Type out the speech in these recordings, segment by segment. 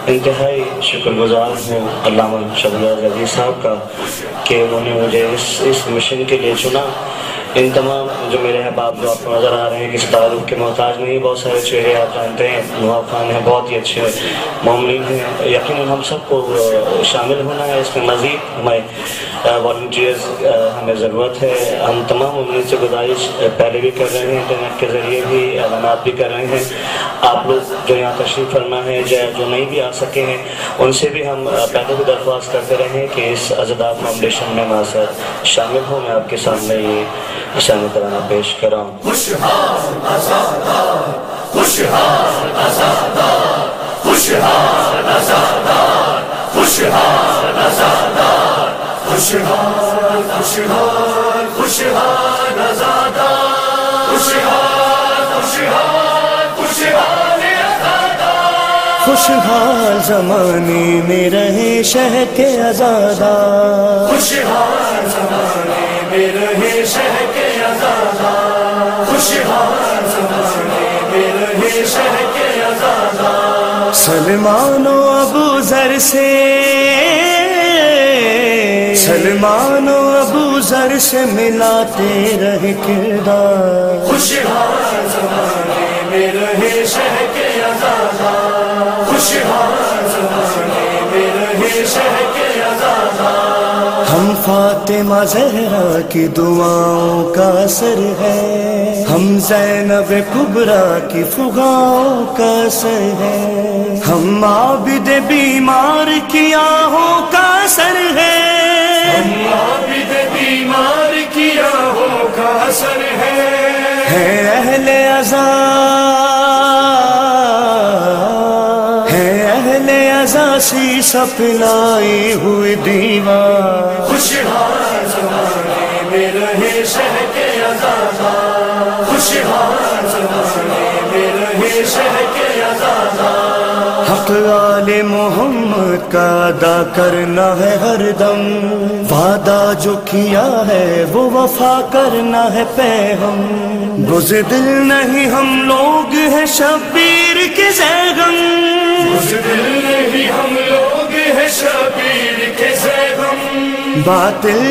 انتہائی شکر گزار ہوں علامہ شہباز عزیز صاحب کا کہ انہوں نے مجھے اس مشن کے لیے چنا۔ ان تمام جو میرے احباب جو آپ کو نظر آ رہے ہیں کسی تعارف کے محتاج نہیں، بہت سارے چہرے آپ جانتے ہیں، نواب خان ہیں، بہت ہی اچھے مومنین ہیں، یقیناً ہم سب کو شامل ہونا ہے اس میں، مزید ہمیں والنٹیئرز ہمیں ضرورت ہے۔ ہم تمام مومنین سے گزارش پہلے بھی کر رہے ہیں، انٹرنیٹ کے ذریعے بھی اعلانات بھی کر رہے ہیں، آپ لوگ جو یہاں تشریف فرما ہے جو نہیں بھی آ سکے ہیں ان سے بھی ہم پہلے بھی درخواست کرتے رہے ہیں کہ اس عزادار فاؤنڈیشن میں ہمارے شامل ہوں۔ میں آپ کے سامنے یہ شان ترانہ پیش کر رہا ہوں۔ خوشحال آزادار، خوشحال آزادار، خوشحال آزادار، خوشحال آزادار، خوشحال خوشحال خوشحال آزادار، خوشحال خوشحال خوشحال آزادار، خوشحال زمانے میں رہے شہر کے آزادار، خوشحال زمانے میں رہے شہر کے آزادار، خوشحال زمانے میں رہے شہر کے آزادار، سلمان و ابو ذر سے، سلمان و ابو ذر سے ملاتے رہے کردار، خوشحال زمانے میں رہے شہر کے آزادار، خوشحال زمانے میں رہے شہر کے آزادار، ہم فاطمہ زہرا کی دعاؤں کا اثر ہے، ہم زینب کبریٰ کی فغاؤں کا اثر ہے، ہم عابد بیمار کی آہوں کا اثر ہے، ہم عابد بیمار کی آہوں کا اثر ہے اہل عزا، ہے اہل عزا سی سپلائی ہوئی دیوار، خوشحال زمانے میں رہے شہر کے آزادار، خوشحال زمانے میں رہے شہر کے آزادار، حق آل محمد کا ادا کرنا ہے ہر دم، وعدہ جو کیا ہے وہ وفا کرنا ہے پیغام، بزدل نہیں ہم لوگ ہیں شبیر کے زیغم، بزدل نہیں ہم لوگ ہیں شبیر کے زیغم، باطل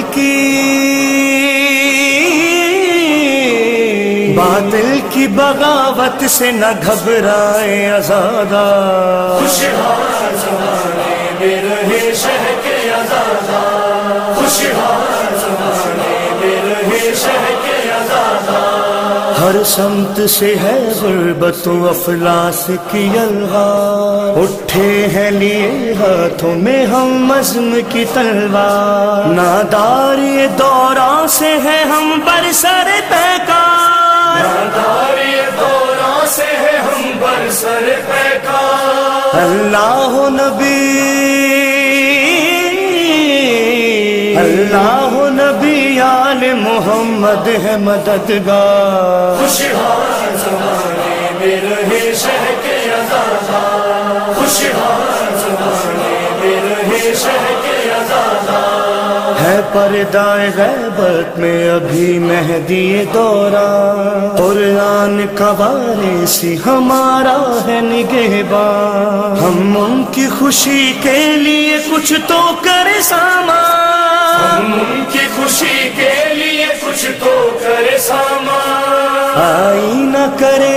کی بغاوت سے نہ گھبرائے آزادار، خوشحال زمانے میں رہے شہر کے آزادار، خوشحال زمانے میں رہے شہر کے آزادار، ہر سمت سے ہے غربت و افلاس کی الغار، اٹھے ہیں لیے ہاتھوں میں ہم عزم کی تلوار، ناداری دوران سے ہے ہم برسر پیکار، ناداری دوران سے ہے ہم برسر پیکار، اللہ نبی آل محمد ہے مددگار، خوشحال زمانے میں رہے شہر کے آزادار، خوشحال زمانے میں رہے شہر کے آزادار، ہے پردہ غیبت میں ابھی مہدی دوران، قرآن کا وارثی ہمارا ہے نگہبان، ہم ان کی خوشی کے لیے کچھ تو کرے سامان، ہم ان کی خوشی کے لیے کچھ تو کرے سامان، آئی نہ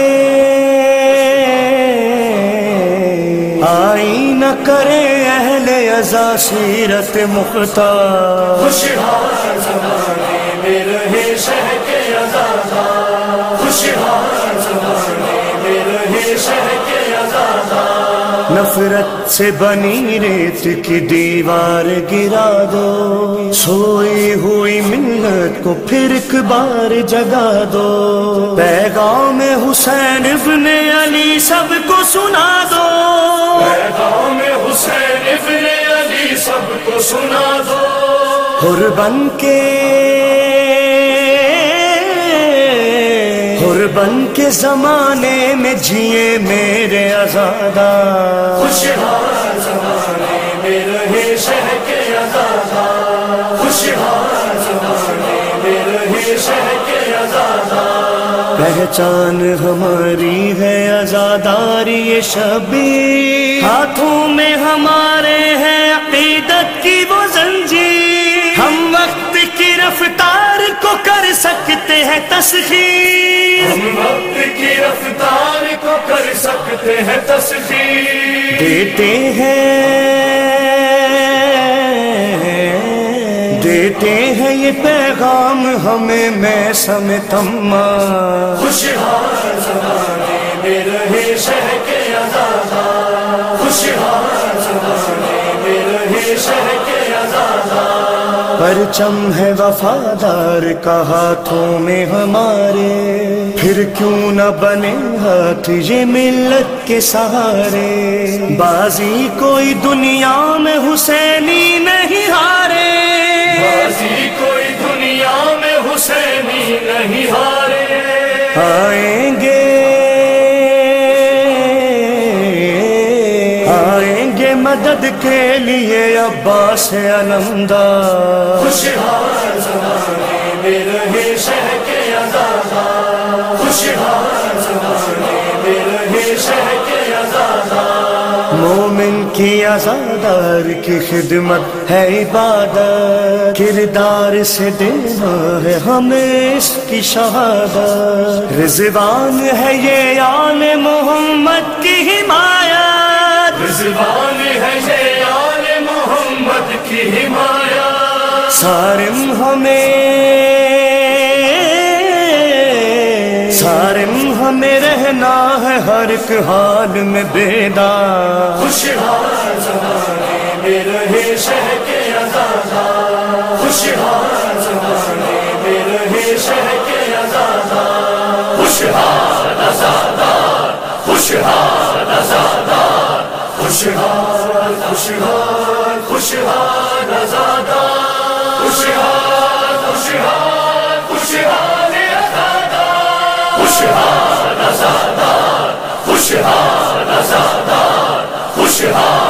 کرے اہل عزا سیرت مختار، خوشحال زمانے میں رہے شہر کے آزادار، خوشحال زمانے میں رہے شہر کے آزادار، نفرت سے بنی ریت کی دیوار گرا دو، سوئی ہوئی ملت کو پھر ایک بار جگا دو، پیغام حسین ابن علی سب کو سنا دو، پیغام حسین ابن علی سب کو سنا دو، حر بن کے زمانے میں جیے میرے آزادار، خوشحال زمانے میں رہے شہر کے آزادار، خوشحال زمانے میں رہے شہر کے آزادار، پہچان ہماری ہے آزاداری یہ شبیر، ہاتھوں میں ہمارے ہے عقیدت کی وہ زنجیر، ہم وقت کی رفتار کو کر سکتے ہیں تسخیر، ہم وقت کی رفتار کو کر سکتے ہیں تسخیر، دیتے ہیں یہ پیغام ہمیں میں سمتما، خوشحال زمانے میں رہے شہ کے آزادار، خوشحال زمانے میں رہے شہ کے آزادار، پرچم ہے وفادار کا ہاتھوں میں ہمارے، پھر کیوں نہ بنے ہاتھ یہ ملت کے سہارے، بازی کوئی دنیا میں حسینی نہیں ہارے، بازی کوئی دنیا میں حسینی نہیں ہارے، آئیں گے مدد کے لیے عباس علمدار، خوشحال زمانے میں رہے شہ کے آزادار، خوشحال زمانے میں رہے شہ کے آزادار، مومن کی آزادار کی خدمت ہے عبادت، کردار سے دینا ہے ہمیں اس کی شہادت، رضوان ہے یہ آل محمد کی حمایت، رضوان ہے یہ آل محمد کی حمایت، صارم ہمیں رہنا ہے ہر ایک حال میں بیدار، خوشحال زمانے میں رہے شہ کے آزادار، خوشحال زمانے میں رہے شہ کے آزادار، خوشحال آزادار، خوشحال آزادار، خوشحال خوشحال خوشحال آزادار، خوشحال خوشحال خوشحال آزادار، خوشحال آزادار، خوشحال آزادار، خوشحال